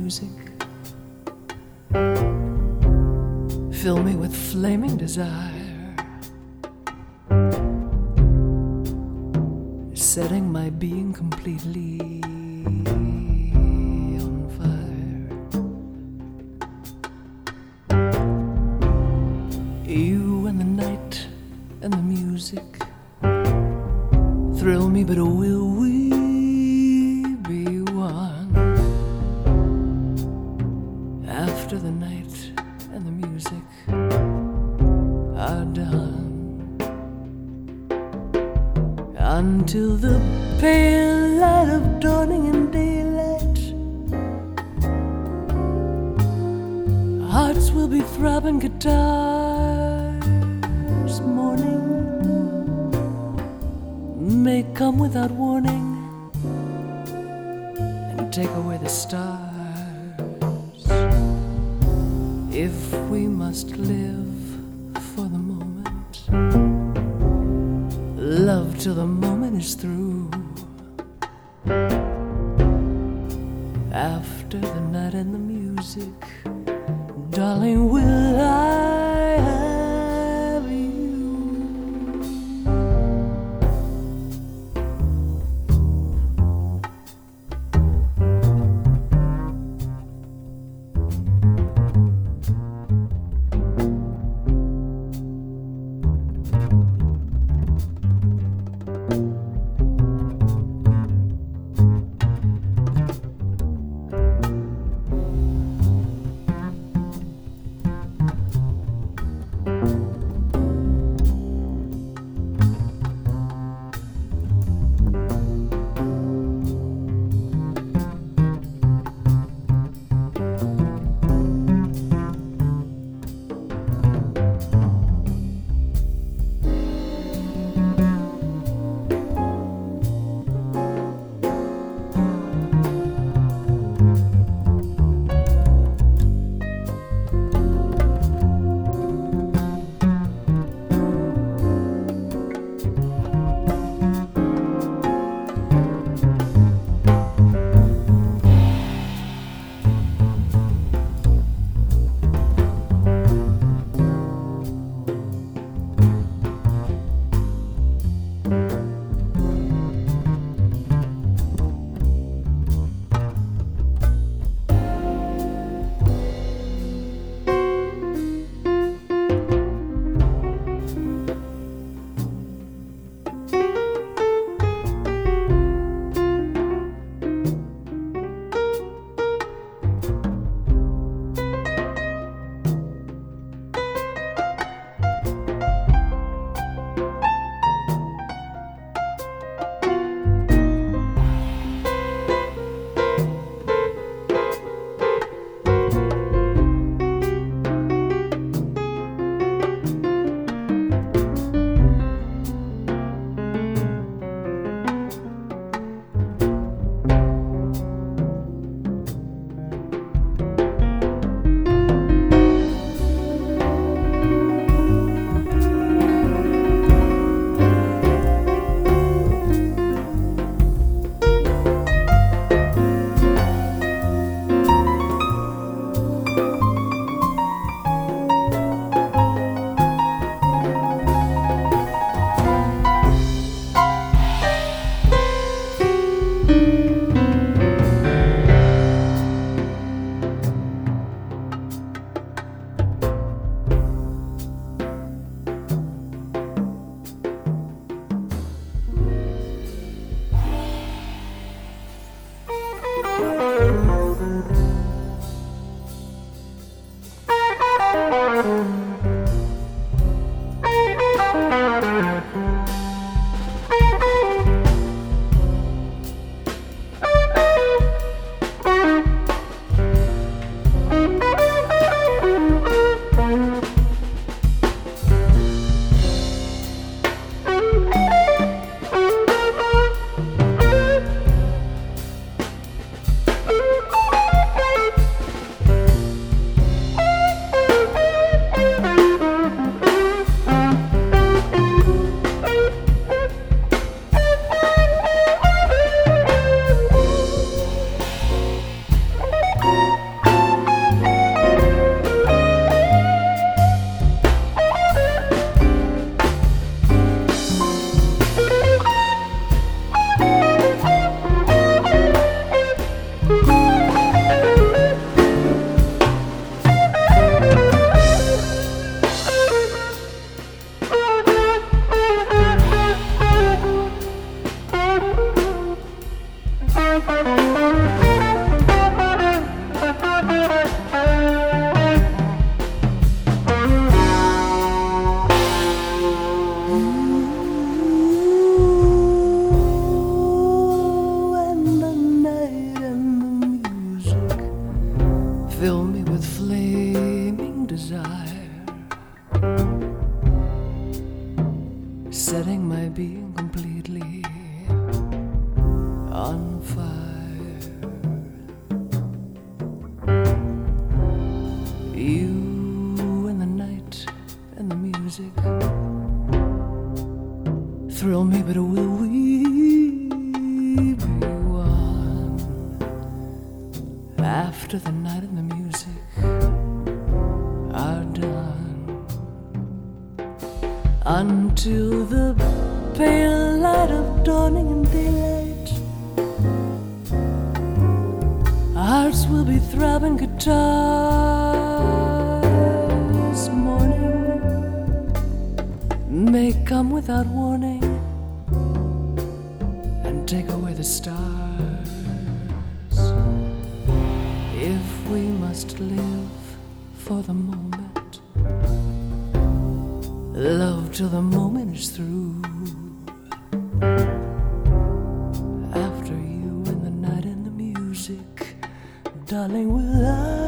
music. Fill me with flaming desire, setting my being completely on fire. You and the night and the music thrill me, but will we be one after the night and the music are done? Until the pale light of dawning and daylight, hearts will be throbbing guitars. Morning may come without warning and take away the stars. If we must live for the moment, love till the moment is through. After the night and the music, darling, will I have you? fire. You and the night and the music thrill me, but will we be one after the night and the music are done? Until the pale light of dawning and daylight, hearts will be throbbing guitars. Morning may come without warning and take away the stars. If we must live for the moment, love till the moment is through. After you and the night and the music, darling, will I